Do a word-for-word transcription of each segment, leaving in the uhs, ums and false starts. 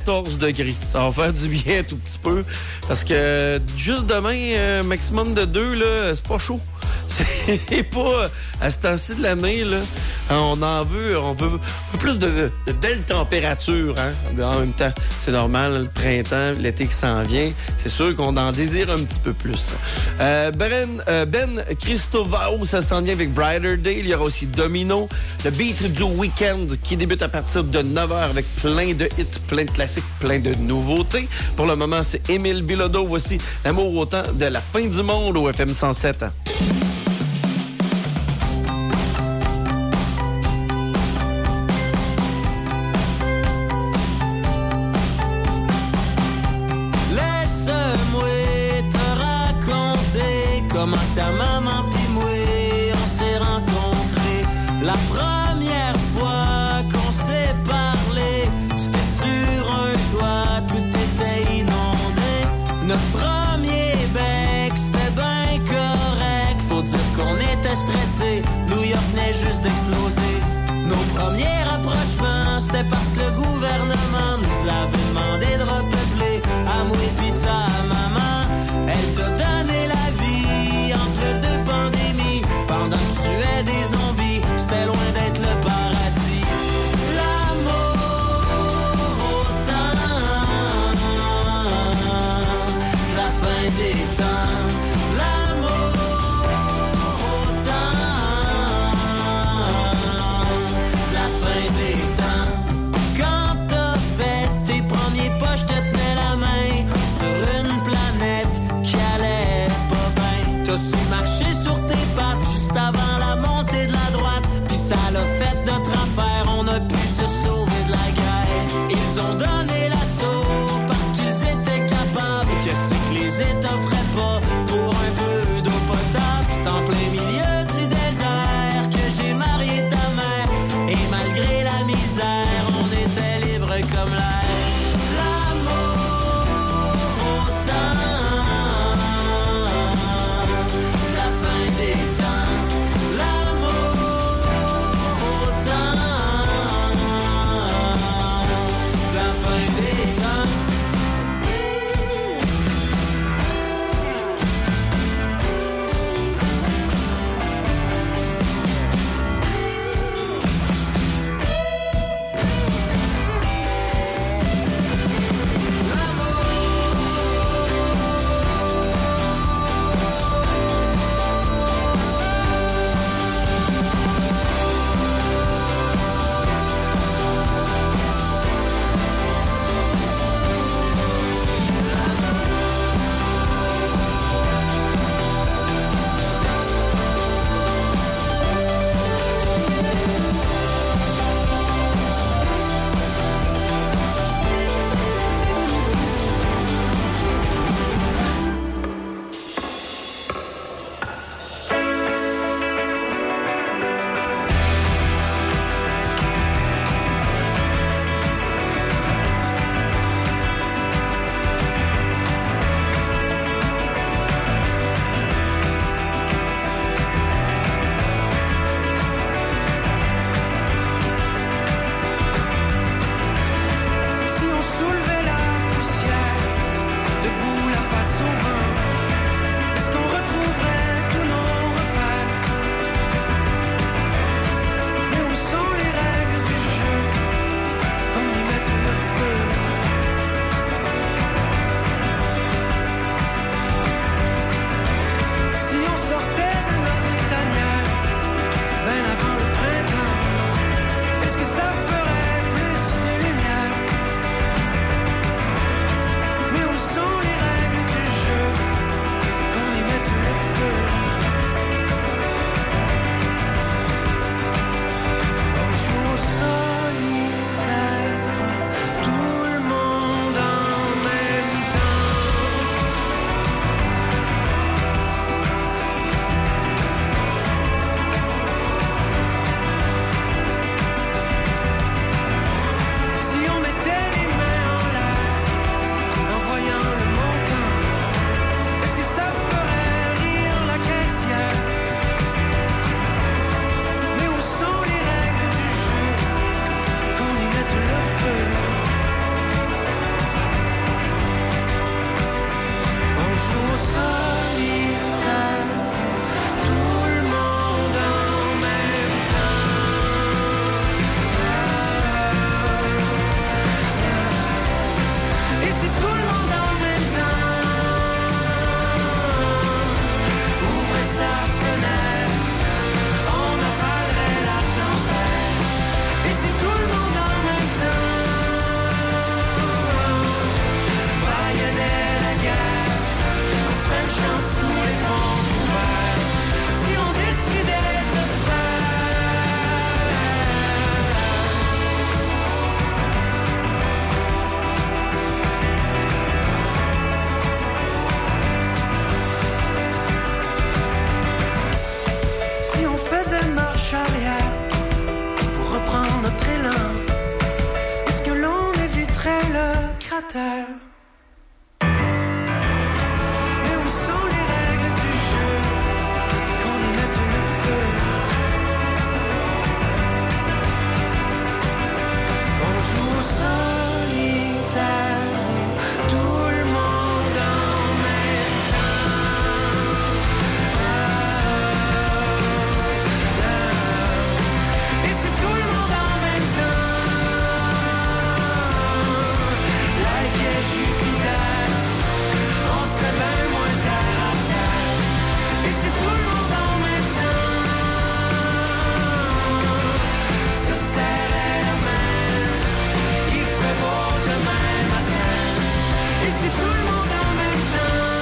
quatorze degrés. Ça va faire du bien un tout petit peu. Parce que juste demain, euh, maximum de deux, là, c'est pas chaud. C'est pas à ce temps-ci de l'année, là. On en veut, on veut, on veut plus de, de belles températures, hein. En même temps, c'est normal, le printemps, l'été qui s'en vient. C'est sûr qu'on en désire un petit peu plus. Euh, Ben, euh, Ben Christovao, ça s'en vient avec Brighter Day. Il y aura aussi Domino, le beat du week-end qui débute à partir de neuf heures avec plein de hits, plein de classiques, plein de nouveautés. Pour le moment, c'est Émile Bilodeau. Voici L'amour au temps de la fin du monde au F M cent sept. Comment ta maman pis moi on s'est rencontrés. La première fois qu'on s'est parlé, c'était sur un toit, tout était inondé. Notre premier bec, c'était ben correct. Faut dire qu'on était stressés, New York venait juste d'exploser. Nos premiers rapprochements, c'était parce que le gouvernement nous avait demandé de repeupler. À moi pis ta maman, elle t'a donné la vie entre deux pandémies. Pendant que je tuais des zombies, c'était loin d'être le paradis. L'amour au temps, la fin des temps. L'amour au temps, la fin des temps. Quand t'as fait tes premiers pas, je te tenais la main sur une planète qui allait pas bien. T'as su marcher sur tes pattes juste avant la montée de la droite. Puis ça l'a fait notre affaire, on a pu se sauver de la guerre. Ils ont donné l'assaut parce qu'ils étaient capables. Que c'est que les États feraient pas à terre. Mais où sont les règles du jeu qu'on y mette le feu? On joue au solitaire, tout le monde en même temps. Et c'est tout le monde en même temps. Like a Jupiter, on serait bien moins terre à terre. Et c'est tout le monde en même temps. Se serrer la main, il fait beau demain matin. Et c'est tout le monde en même temps.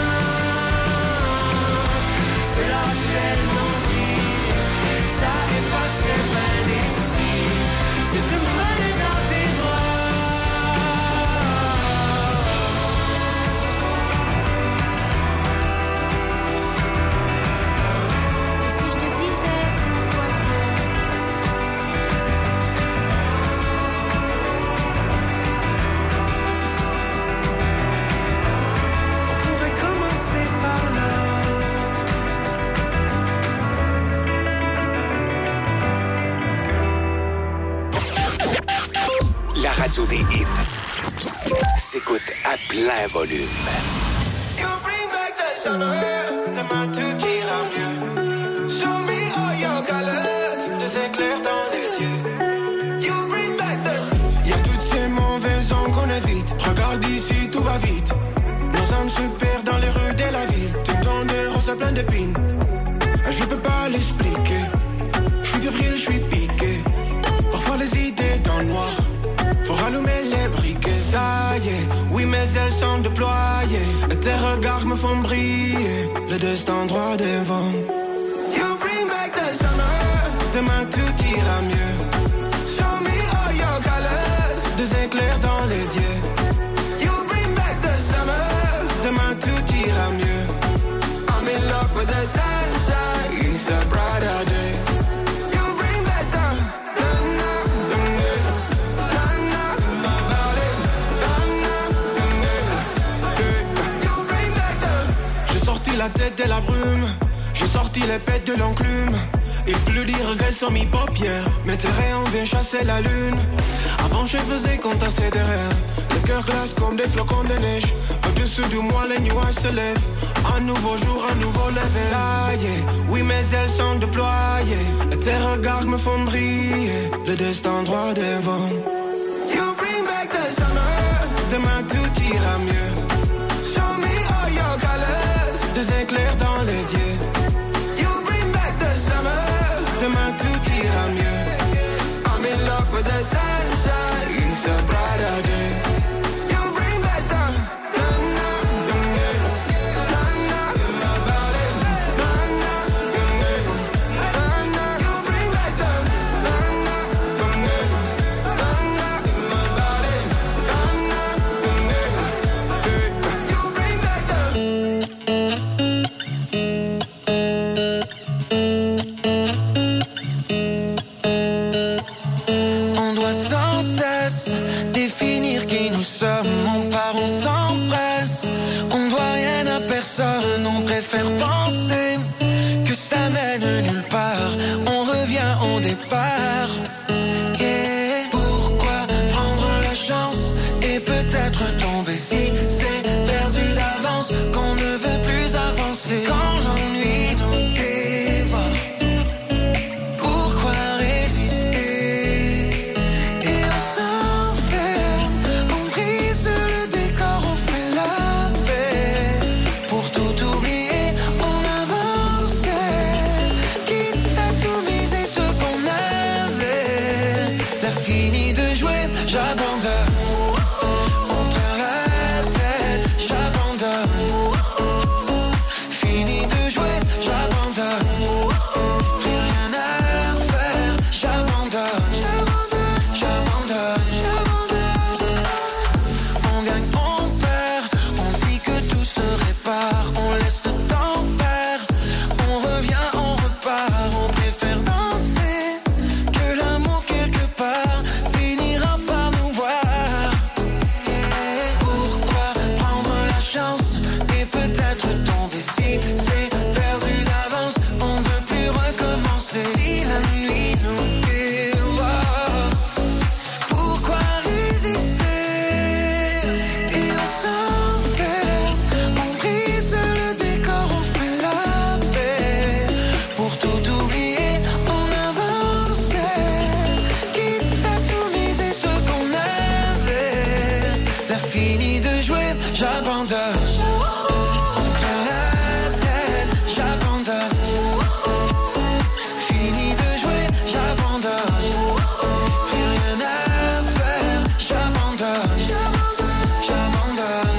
Se lâcher le nombril, ça efface le bain d'ici. Si tu me prenais dans tes bras. Et si je te disais pourquoi pas? On pourrait commencer par là. La radio des hits s'écoute à plein volume. You bring back the summer, demain tout ira mieux. Show me all your colors, des éclairs dans les yeux. You bring back the... Y'a toutes ces mauvaises ondes qu'on évite. Regarde ici, tout va vite. Nos âmes se perdent dans les rues de la ville. Tout le temps des roses plein d'épines. Je peux pas l'expliquer. Je suis fébrile, je suis piqué. Parfois les idées dans le noir. Faut rallumer les briquets. Ça y est, oui mes ailes sont déployées. Et tes regards me font briller. Le destin droit devant. You bring back the summer. Demain tout ira mieux. Show me all your colors. Des éclairs dans les yeux. You bring back the summer. Demain tout ira mieux. I'm in love with the sunshine. It's a brighter day. You bring back the na-na, na-na, na-na, my body. Na-na, na-na, you bring back the... J'ai sorti la tête de la brume. J'ai sorti les pètes de l'enclume. Il pleut des regrets sur mes paupières. Mes terrains viennent chasser la lune. Avant je faisais comptasser des rêves. Le cœur glace comme des flocons de neige. Au-dessus du moi les nuages se lèvent. Un nouveau jour, un nouveau lever. Ça y est, oui mes ailes sont déployées. Et tes regards me font briller. Le destin droit devant. You bring back the summer. Demain tout ira mieux. Show me all your colors. Des éclairs dans les yeux. You bring back the summer. Demain tout ira mieux. I'm in love with the sunshine. It's a brighter day. You bring back the na-na, na-na, na-na, my body. Na-na, na-na, na-na. You bring back the na-na, na-na, na-na, my body. Na-na, na-na, you bring back the... On doit sans cesse définir qui nous sommes. On part, on s'empresse. On doit rien à personne. On préfère penser que ça mène nulle part. On revient au départ. Yeah. Pourquoi prendre la chance et peut-être tomber si c'est perdu d'avance qu'on ne veut plus avancer quand l'ennui nous dévore? Pourquoi résister? Et on s'enferme, on brise le décor, on fait la paix. Pour tout oublier, on invente T'as fini de jouer, j'abandonne. Plein la tête, j'abandonne. Fini de jouer, j'abandonne. Plus rien à faire, j'abandonne. J'abandonne.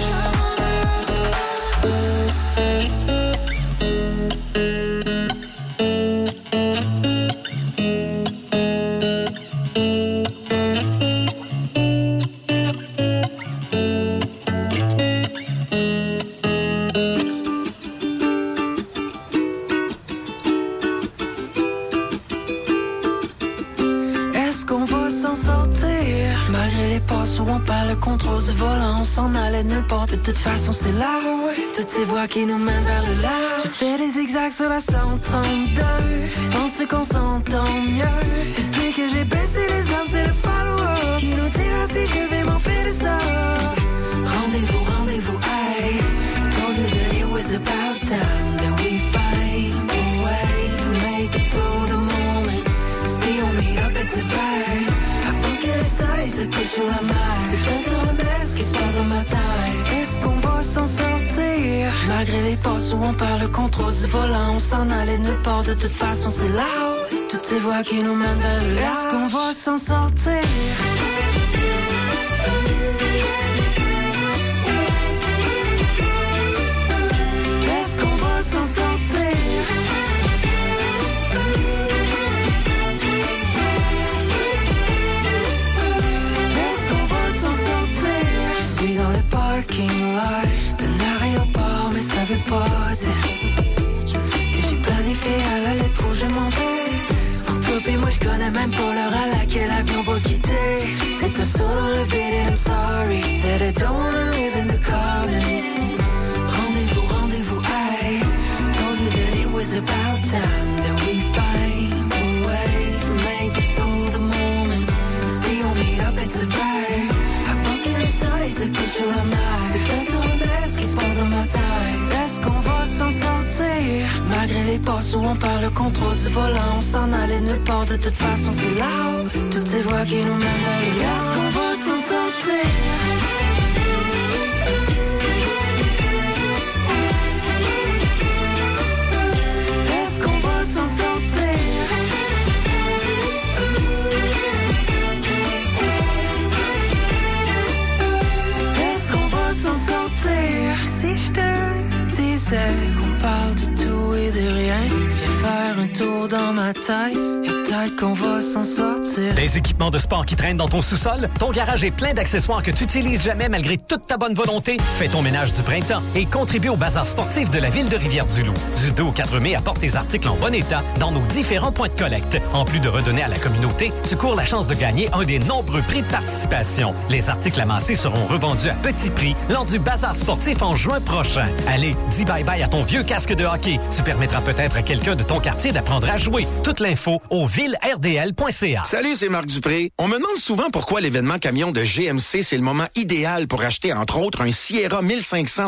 Où on perd le contrôle du volant, on s'en allait nulle part, de toute façon c'est là. Toutes ces voies qui nous mènent vers le large. Je fais des zigzags sur la cent trente-deux, pense qu'on s'entend mieux. Depuis que j'ai baissé les armes, c'est le follow-up qui nous dira si je vais m'en faire de ça. Rendez-vous, rendez-vous, hey. Told you that it was about time that we find a way to make it through the moment. Si on meet up, it's a vibe. Le soleil se couche sur la mer. C'est peut-être le remède, ce qui se passe dans ma taille. Est-ce qu'on va s'en sortir? Malgré les passes où on perd le contrôle du volant, on s'en allait nulle part, de toute façon c'est là. Toutes ces voies qui nous mènent vers le large. Est-ce qu'on va s'en sortir? Est-ce qu'on va s'en sortir? Dans le parking lot d'un aéroport, mais ça veut pas dire que j'ai planifié à la lettre où je m'en vais. Entre toi et moi, je connais même pas l'heure à laquelle l'avion va quitter. C'est un saut dans le vide and I'm sorry that I don't wanna live in the common. Rendez-vous, rendez-vous, hey. Told you that it was about time that we find a way to make it through the moment. See, on meet up, it's a vibe. Le soleil se couche sur la mer. C'est peut-être le remède, ce qui se passe dans ma taille. Est-ce qu'on va s'en sortir? Malgré les passes où on perd le contrôle du volant, on s'en allait nulle part, de toute façon c'est là. Toutes ces voies qui nous mènent vers le large. Est-ce qu'on va s'en sortir? Est-ce qu'on va s'en sortir? Si je te disais qu'on parle de tout et de rien, viens faire un tour dans ma taille et peut-être qu'on va s'en sortir. Des équipements de sport qui traînent dans ton sous-sol? Ton garage est plein d'accessoires que tu n'utilises jamais malgré toute ta bonne volonté? Fais ton ménage du printemps et contribue au bazar sportif de la ville de Rivière-du-Loup. Du deux au quatre mai, apporte tes articles en bon état dans nos différents points de collecte. En plus de redonner à la communauté, tu cours la chance de gagner un des nombreux prix de participation. Les articles amassés seront revendus à petit prix lors du bazar sportif en juin prochain. Allez, dis bye-bye à ton vieux casque de hockey. Tu permettras peut-être à quelqu'un de ton quartier d'apprendre à jouer. Toute l'info au ville r d l point c a. Salut, c'est Marc Dupré. On me demande souvent pourquoi l'événement camion de G M C, c'est le moment idéal pour acheter, entre autres, un Sierra mille cinq cents